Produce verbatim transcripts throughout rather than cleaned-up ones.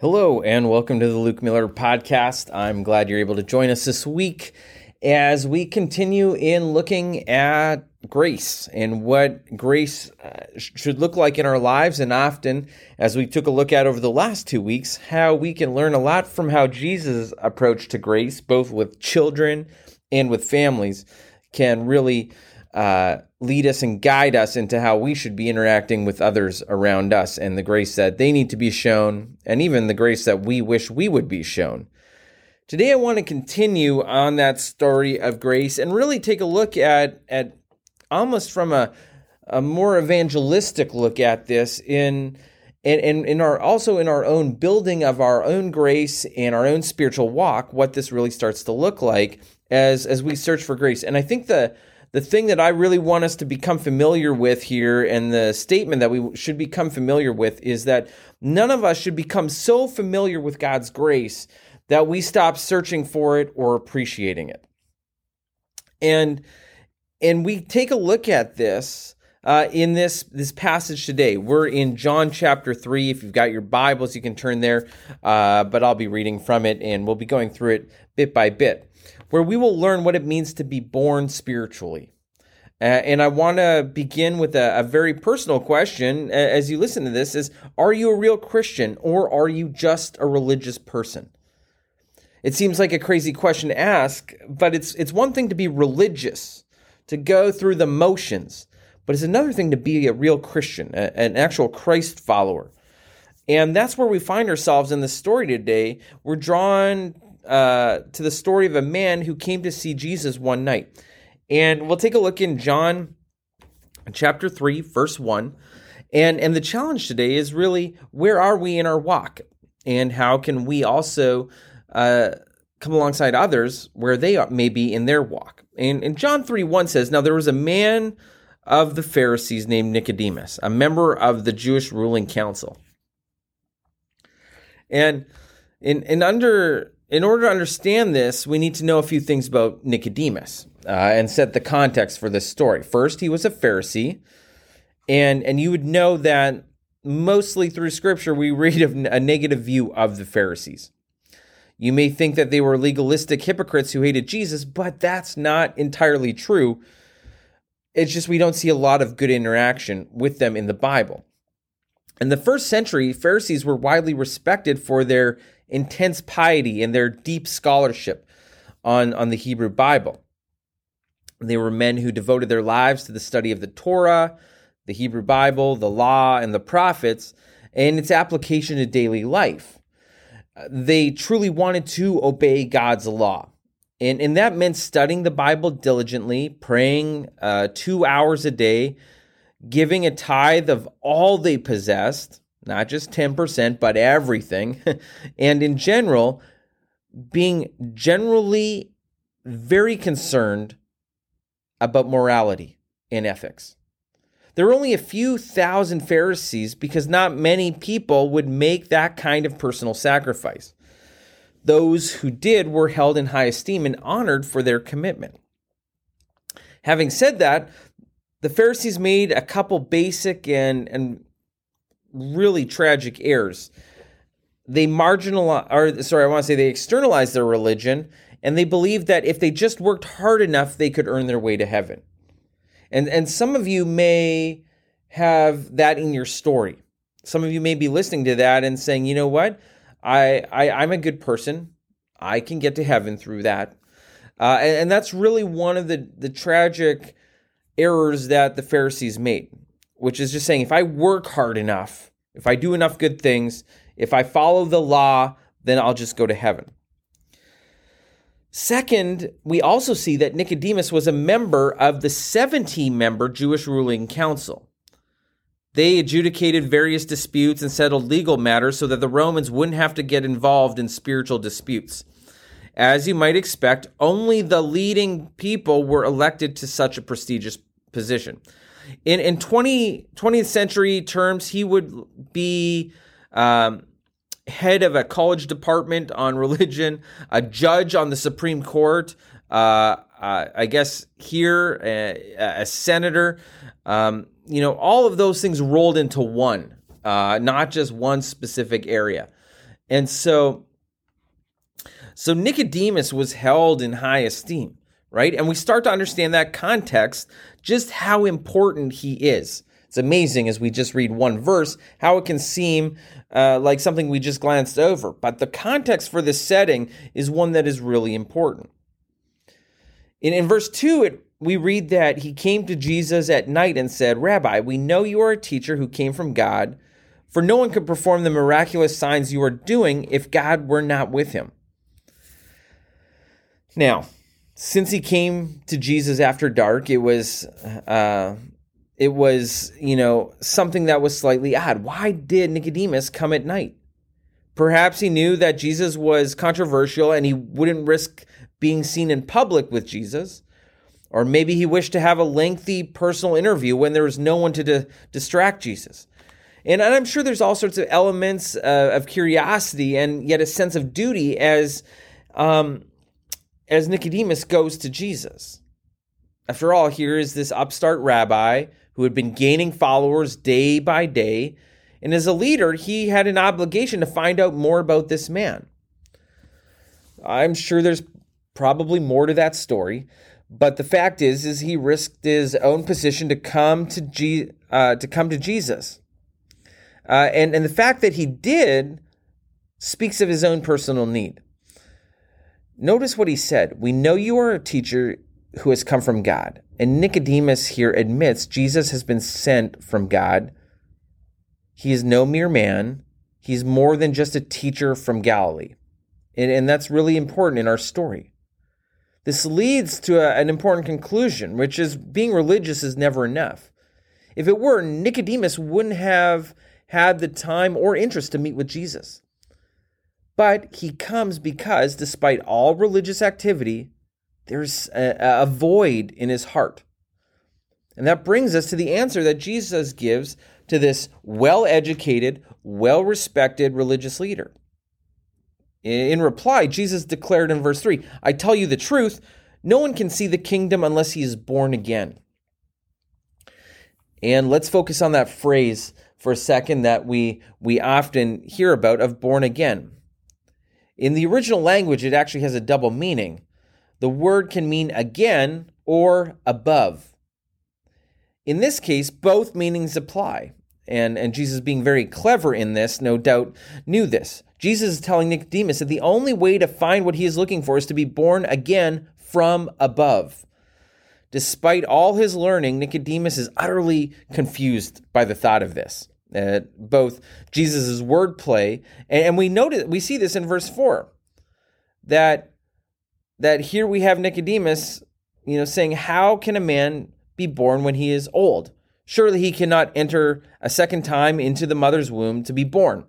Hello, and welcome to the Luke Miller Podcast. I'm glad you're able to join us this week as we continue in looking at grace and what grace uh, should look like in our lives, and often, as we took a look at over the last two weeks, how we can learn a lot from how Jesus' approach to grace, both with children and with families, can really uh, lead us and guide us into how we should be interacting with others around us, and the grace that they need to be shown, and even the grace that we wish we would be shown. Today I want to continue on that story of grace and really take a look at, at almost from a, a more evangelistic look at this in and, and in our also in our own building of our own grace and our own spiritual walk, what this really starts to look like as, as we search for grace. And I think the The thing that I really want us to become familiar with here, and the statement that we should become familiar with, is that none of us should become so familiar with God's grace that we stop searching for it or appreciating it. And and we take a look at this uh, in this, this passage today. We're in John chapter three. If you've got your Bibles, you can turn there, uh, but I'll be reading from it, and we'll be going through it bit by bit, where we will learn what it means to be born spiritually. Uh, and I want to begin with a, a very personal question uh, as you listen to this is, are you a real Christian, or are you just a religious person? It seems like a crazy question to ask, but it's it's one thing to be religious, to go through the motions, but it's another thing to be a real Christian, a, an actual Christ follower. And that's where we find ourselves in the story today. We're drawn Uh, to the story of a man who came to see Jesus one night. And we'll take a look in John chapter three, verse one. And, and the challenge today is really, where are we in our walk? And how can we also uh, come alongside others where they are, may be in their walk? And, and John three one says, "Now there was a man of the Pharisees named Nicodemus, a member of the Jewish ruling council." And in, in under... In order to understand this, we need to know a few things about Nicodemus uh, and set the context for this story. First, he was a Pharisee, and, and you would know that mostly through Scripture, we read of a negative view of the Pharisees. You may think that they were legalistic hypocrites who hated Jesus, but that's not entirely true. It's just we don't see a lot of good interaction with them in the Bible. In the first century, Pharisees were widely respected for their intense piety and their deep scholarship on, on the Hebrew Bible. They were men who devoted their lives to the study of the Torah, the Hebrew Bible, the law, and the prophets, and its application to daily life. They truly wanted to obey God's law. And, and that meant studying the Bible diligently, praying uh, two hours a day, giving a tithe of all they possessed, not just ten percent, but everything, and in general, being generally very concerned about morality and ethics. There were only a few thousand Pharisees because not many people would make that kind of personal sacrifice. Those who did were held in high esteem and honored for their commitment. Having said that, the Pharisees made a couple basic and, and really tragic errors. They marginalized, or sorry, I want to say they externalized their religion, and they believed that if they just worked hard enough, they could earn their way to heaven. And and some of you may have that in your story. Some of you may be listening to that and saying, you know what, I, I I'm a good person. I can get to heaven through that. Uh, and, and that's really one of the the tragic errors that the Pharisees made, which is just saying, if I work hard enough, if I do enough good things, if I follow the law, then I'll just go to heaven. Second, we also see that Nicodemus was a member of the seventeen-member Jewish ruling council. They adjudicated various disputes and settled legal matters so that the Romans wouldn't have to get involved in spiritual disputes. As you might expect, only the leading people were elected to such a prestigious position. In in twenty, twentieth century terms, he would be um, head of a college department on religion, a judge on the Supreme Court, uh, uh, I guess here, a, a senator. Um, you know, all of those things rolled into one, uh, not just one specific area. And so, so Nicodemus was held in high esteem, right? And we start to understand that context, just how important he is. It's amazing as we just read one verse, how it can seem uh, like something we just glanced over. But the context for this setting is one that is really important. In, in verse two, it, we read that he came to Jesus at night and said, "Rabbi, we know you are a teacher who came from God, for no one could perform the miraculous signs you are doing if God were not with him." Now, since he came to Jesus after dark, it was, uh, it was, you know, something that was slightly odd. Why did Nicodemus come at night? Perhaps he knew that Jesus was controversial and he wouldn't risk being seen in public with Jesus. Or maybe he wished to have a lengthy personal interview when there was no one to di- distract Jesus. And I'm sure there's all sorts of elements uh, of curiosity and yet a sense of duty as um, as Nicodemus goes to Jesus. After all, here is this upstart rabbi who had been gaining followers day by day. And as a leader, he had an obligation to find out more about this man. I'm sure there's probably more to that story. But the fact is, is he risked his own position to come to G, uh, to come to Jesus. Uh, and, and the fact that he did speaks of his own personal need. Notice what he said. "We know you are a teacher who has come from God." And Nicodemus here admits Jesus has been sent from God. He is no mere man. He's more than just a teacher from Galilee. And, and that's really important in our story. This leads to a, an important conclusion, which is being religious is never enough. If it were, Nicodemus wouldn't have had the time or interest to meet with Jesus. But he comes because, despite all religious activity, there's a, a void in his heart. And that brings us to the answer that Jesus gives to this well-educated, well-respected religious leader. In reply, Jesus declared in verse three, "I tell you the truth, no one can see the kingdom unless he is born again." And let's focus on that phrase for a second that we, we often hear about of born again. In the original language, it actually has a double meaning. The word can mean again or above. In this case, both meanings apply. And, and Jesus, being very clever in this, no doubt knew this. Jesus is telling Nicodemus that the only way to find what he is looking for is to be born again from above. Despite all his learning, Nicodemus is utterly confused by the thought of this. Uh, both Jesus' wordplay, and, and we notice we see this in verse four, that that here we have Nicodemus, you know, saying, "How can a man be born when he is old? Surely he cannot enter a second time into the mother's womb to be born."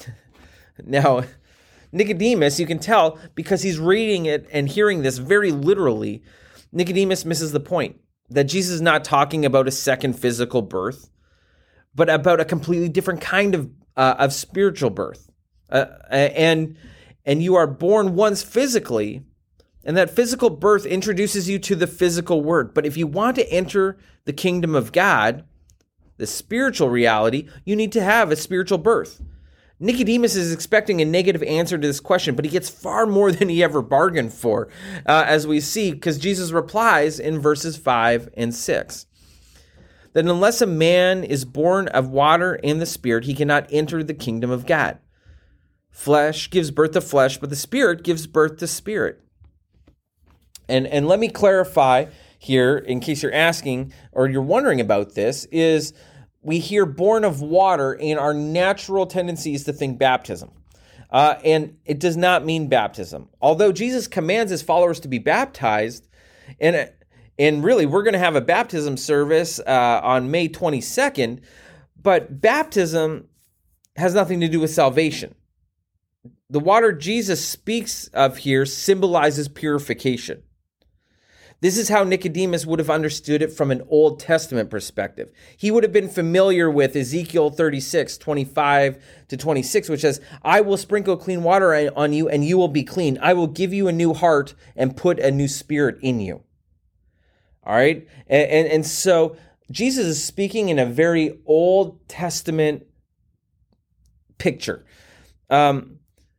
Now, Nicodemus, you can tell because he's reading it and hearing this very literally, Nicodemus misses the point that Jesus is not talking about a second physical birth, but about a completely different kind of uh, of spiritual birth. Uh, and and you are born once physically, and that physical birth introduces you to the physical word. But if you want to enter the kingdom of God, the spiritual reality, you need to have a spiritual birth. Nicodemus is expecting a negative answer to this question, but he gets far more than he ever bargained for, uh, as we see, because Jesus replies in verses five and six. That unless a man is born of water and the Spirit, he cannot enter the kingdom of God. Flesh gives birth to flesh, but the Spirit gives birth to spirit. And, and let me clarify here, in case you're asking or you're wondering about this, is we hear born of water, and our natural tendency is to think baptism. Uh, and it does not mean baptism. Although Jesus commands his followers to be baptized, and and really we're going to have a baptism service uh, on May twenty-second, but baptism has nothing to do with salvation. The water Jesus speaks of here symbolizes purification. This is how Nicodemus would have understood it from an Old Testament perspective. He would have been familiar with Ezekiel thirty-six, twenty-five to twenty-six, which says, "I will sprinkle clean water on you and you will be clean. I will give you a new heart and put a new spirit in you." All right? And, and, and so Jesus is speaking in a very Old Testament picture. Um,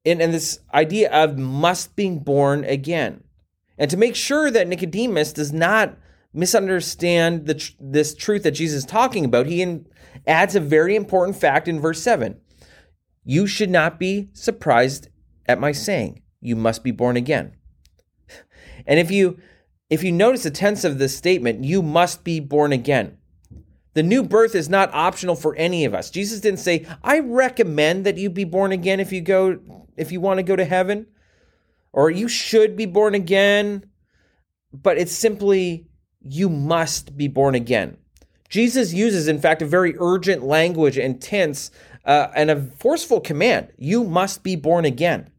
and, and this idea of must be born again. And to make sure that Nicodemus does not misunderstand the tr- this truth that Jesus is talking about, he in, adds a very important fact in verse seven. You should not be surprised at my saying, you must be born again. And if you if you notice the tense of this statement, you must be born again. The new birth is not optional for any of us. Jesus didn't say, I recommend that you be born again if you go if you want to go to heaven, or you should be born again, but it's simply you must be born again. Jesus uses, in fact, a very urgent language and tense uh, and a forceful command. You must be born again.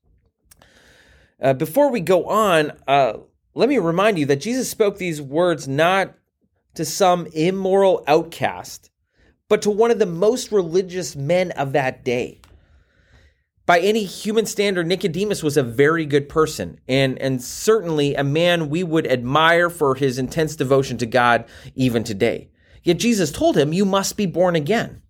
Uh, before we go on, uh, let me remind you that Jesus spoke these words not to some immoral outcast, but to one of the most religious men of that day. By any human standard, Nicodemus was a very good person, and, and certainly a man we would admire for his intense devotion to God even today. Yet Jesus told him, you must be born again.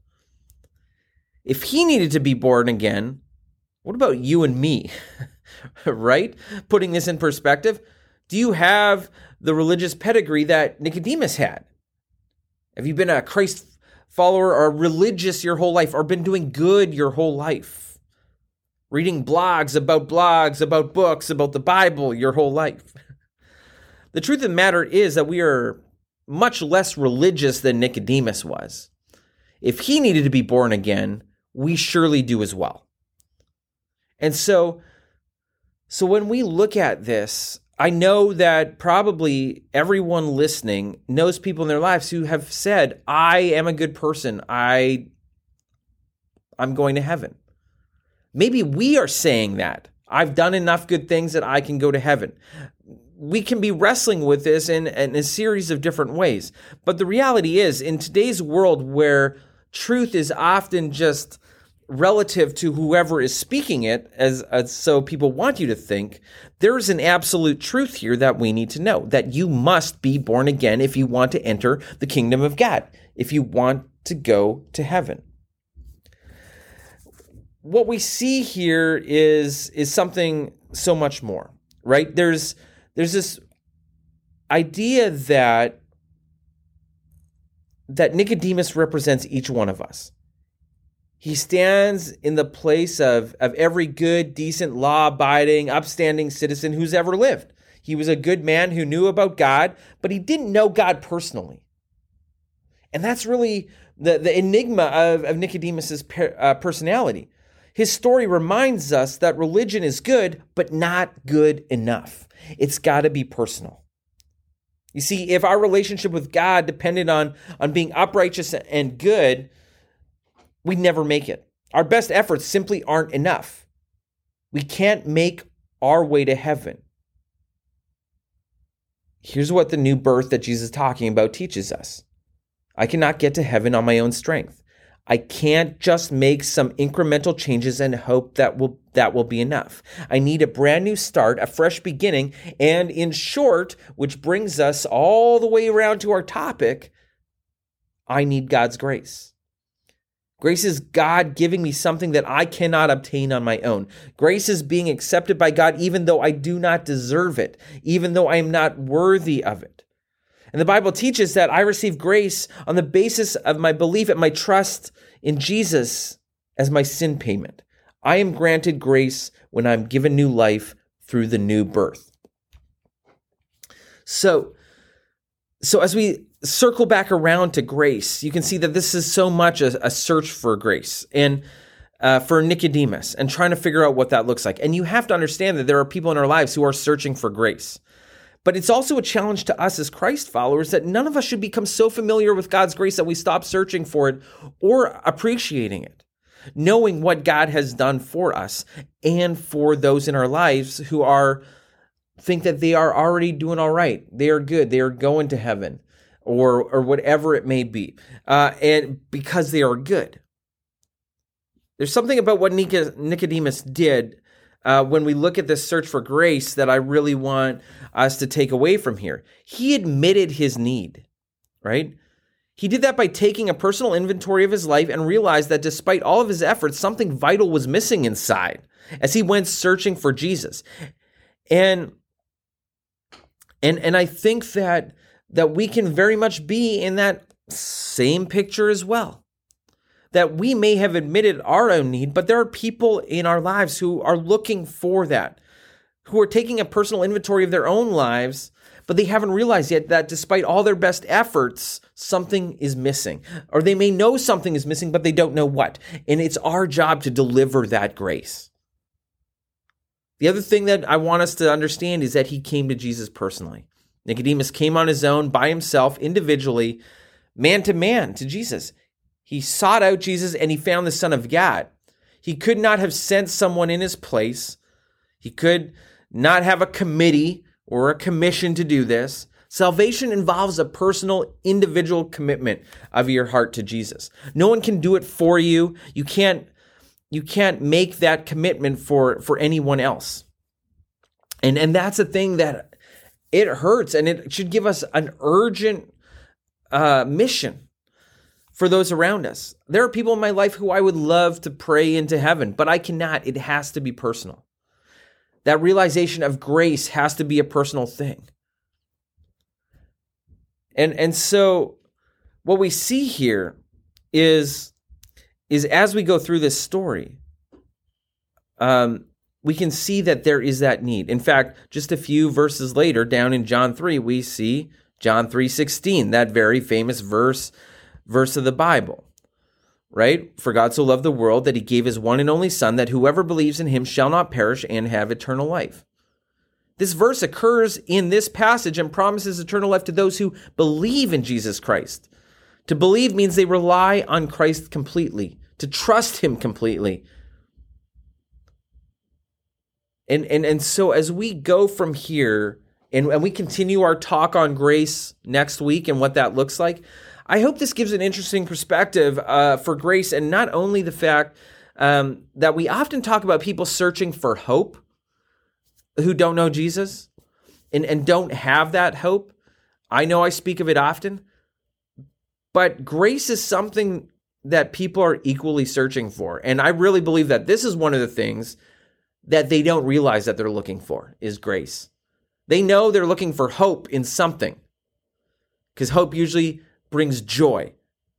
If he needed to be born again, what about you and me? Right? Putting this in perspective, do you have the religious pedigree that Nicodemus had? Have you been a Christ follower or religious your whole life, or been doing good your whole life? Reading blogs about blogs, about books, about the Bible your whole life? The truth of the matter is that we are much less religious than Nicodemus was. If he needed to be born again, we surely do as well. And so, so when we look at this, I know that probably everyone listening knows people in their lives who have said, I am a good person. I, I'm going to heaven. Maybe we are saying that. I've done enough good things that I can go to heaven. We can be wrestling with this in, in a series of different ways. But the reality is, in today's world where truth is often just relative to whoever is speaking it, as, as so people want you to think, there is an absolute truth here that we need to know, that you must be born again if you want to enter the kingdom of God, if you want to go to heaven. What we see here is, is something so much more, right? There's, there's this idea that, that Nicodemus represents each one of us. He stands in the place of, of every good, decent, law-abiding, upstanding citizen who's ever lived. He was a good man who knew about God, but he didn't know God personally. And that's really the, the enigma of, of Nicodemus's per, uh, personality. His story reminds us that religion is good, but not good enough. It's got to be personal. You see, if our relationship with God depended on, on being uprighteous and good, we'd never make it. Our best efforts simply aren't enough. We can't make our way to heaven. Here's what the new birth that Jesus is talking about teaches us. I cannot get to heaven on my own strength. I can't just make some incremental changes and hope that will that will be enough. I need a brand new start, a fresh beginning, and in short, which brings us all the way around to our topic, I need God's grace. Grace is God giving me something that I cannot obtain on my own. Grace is being accepted by God even though I do not deserve it, even though I am not worthy of it. And the Bible teaches that I receive grace on the basis of my belief and my trust in Jesus as my sin payment. I am granted grace when I'm given new life through the new birth. So, so as we circle back around to grace, you can see that this is so much a, a search for grace and uh, for Nicodemus and trying to figure out what that looks like. And you have to understand that there are people in our lives who are searching for grace. But it's also a challenge to us as Christ followers that none of us should become so familiar with God's grace that we stop searching for it or appreciating it, knowing what God has done for us and for those in our lives who are think that they are already doing all right. They are good. They are going to heaven or or whatever it may be, uh, and because they are good. There's something about what Nicodemus did Uh, when we look at this search for grace that I really want us to take away from here. He admitted his need, right? He did that by taking a personal inventory of his life and realized that despite all of his efforts, something vital was missing inside as he went searching for Jesus. And and and I think that that we can very much be in that same picture as well. That we may have admitted our own need, but there are people in our lives who are looking for that, who are taking a personal inventory of their own lives, but they haven't realized yet that despite all their best efforts, something is missing. Or they may know something is missing, but they don't know what. And it's our job to deliver that grace. The other thing that I want us to understand is that he came to Jesus personally. Nicodemus came on his own, by himself, individually, man to man, to Jesus. He sought out Jesus and he found the Son of God. He could not have sent someone in his place. He could not have a committee or a commission to do this. Salvation involves a personal, individual commitment of your heart to Jesus. No one can do it for you. You can't, you can't make that commitment for, for anyone else. And, and that's a thing that it hurts, and it should give us an urgent uh, mission for those around us. There are people in my life who I would love to pray into heaven, but I cannot. It has to be personal. That realization of grace has to be a personal thing. And, and so what we see here is, is as we go through this story, um, we can see that there is that need. In fact, just a few verses later, down in John three, we see John three sixteen, that very famous verse, verse of the Bible. Right? For God so loved the world that he gave his one and only Son, that whoever believes in him shall not perish and have eternal life. This verse occurs in this passage and promises eternal life to those who believe in Jesus Christ. To believe means they rely on Christ completely, to trust him completely. And, and, and so as we go from here, and, and we continue our talk on grace next week and what that looks like, I hope this gives an interesting perspective uh, for grace, and not only the fact um, that we often talk about people searching for hope who don't know Jesus and, and don't have that hope. I know I speak of it often, but grace is something that people are equally searching for. And I really believe that this is one of the things that they don't realize that they're looking for is grace. They know they're looking for hope in something, because hope usually brings joy.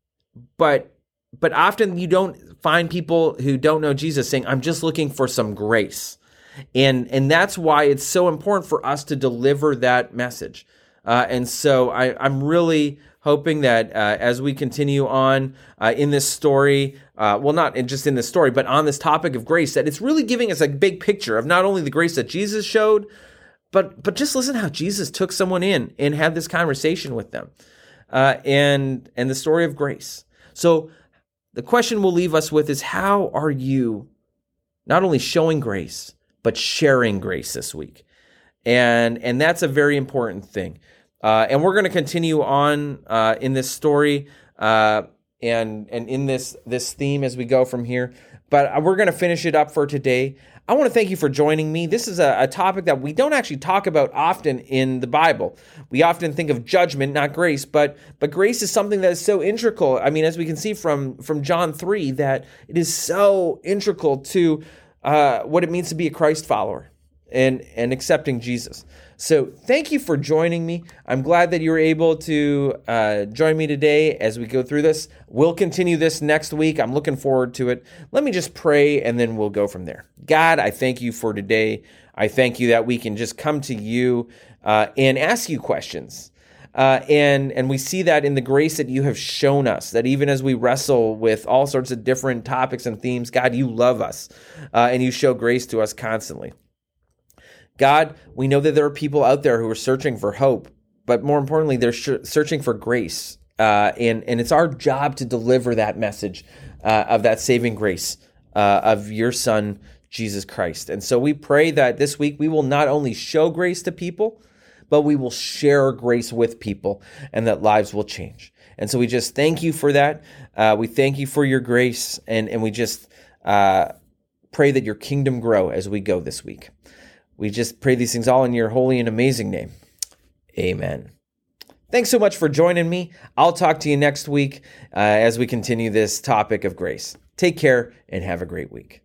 But but often you don't find people who don't know Jesus saying, I'm just looking for some grace. And and that's why it's so important for us to deliver that message. Uh, and so I, I'm really hoping that uh, as we continue on uh, in this story, uh, well, not in, just in this story, but on this topic of grace, that it's really giving us a big picture of not only the grace that Jesus showed, but but just listen how Jesus took someone in and had this conversation with them. Uh, and and the story of grace. So the question we'll leave us with is, how are you not only showing grace, but sharing grace this week? And and that's a very important thing. Uh, and we're going to continue on uh, in this story uh, and and in this this theme as we go from here. But we're going to finish it up for today. I want to thank you for joining me. This is a, a topic that we don't actually talk about often in the Bible. We often think of judgment, not grace, but but grace is something that is so integral. I mean, as we can see from, from John three, that it is so integral to uh, what it means to be a Christ follower and, and accepting Jesus. So thank you for joining me. I'm glad that you were able to uh, join me today as we go through this. We'll continue this next week. I'm looking forward to it. Let me just pray, and then we'll go from there. God, I thank you for today. I thank you that we can just come to you uh, and ask you questions. Uh, and, and we see that in the grace that you have shown us, that even as we wrestle with all sorts of different topics and themes, God, you love us uh, and you show grace to us constantly. God, we know that there are people out there who are searching for hope, but more importantly, they're sh- searching for grace. Uh, and, and it's our job to deliver that message uh, of that saving grace uh, of your Son, Jesus Christ. And so we pray that this week we will not only show grace to people, but we will share grace with people, and that lives will change. And so we just thank you for that. Uh, we thank you for your grace, and, and we just uh, pray that your kingdom grow as we go this week. We just pray these things all in your holy and amazing name. Amen. thanks so much for joining me. I'll talk to you next week uh, as we continue this topic of grace. Take care and have a great week.